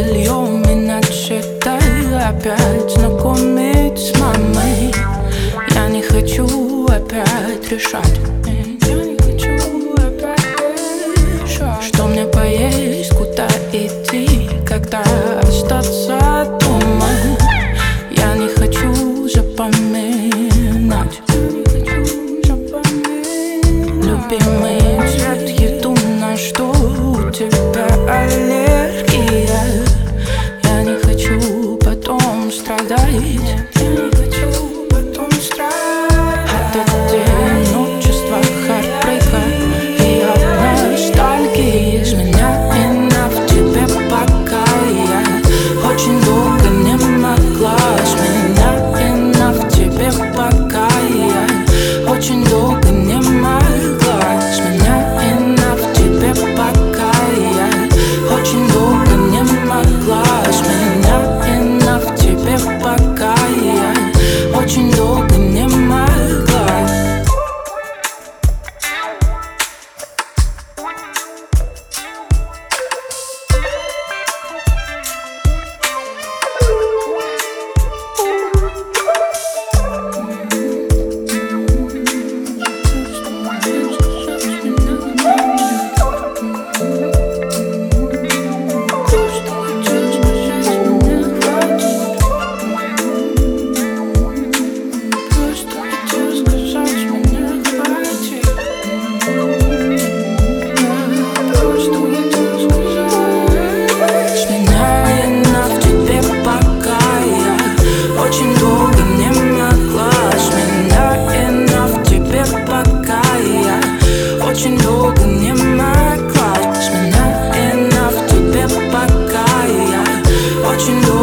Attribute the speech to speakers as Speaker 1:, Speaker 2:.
Speaker 1: бельем, иначе дай опять знакомить с мамой. Я не хочу опять решать. Я не хочу опять решать, что мне поесть, куда идти, когда остаться дома. Я не хочу запоминать любимый цвет, еду, на что у тебя аллергия. Я не хочу потом страдать. Я не хочу потом страдать от одиночества, хартбрейка и от ностальгии. Из меня вина в тебе, пока я очень долго не могла. С меня вина в тебе, пока я очень долго не могла. С меня вина в тебе, пока я очень долго не могла. С меня вина в тебе, пока я очень долго не могла. Очень долго не могла. С меня вина в тебе, пока я очень долго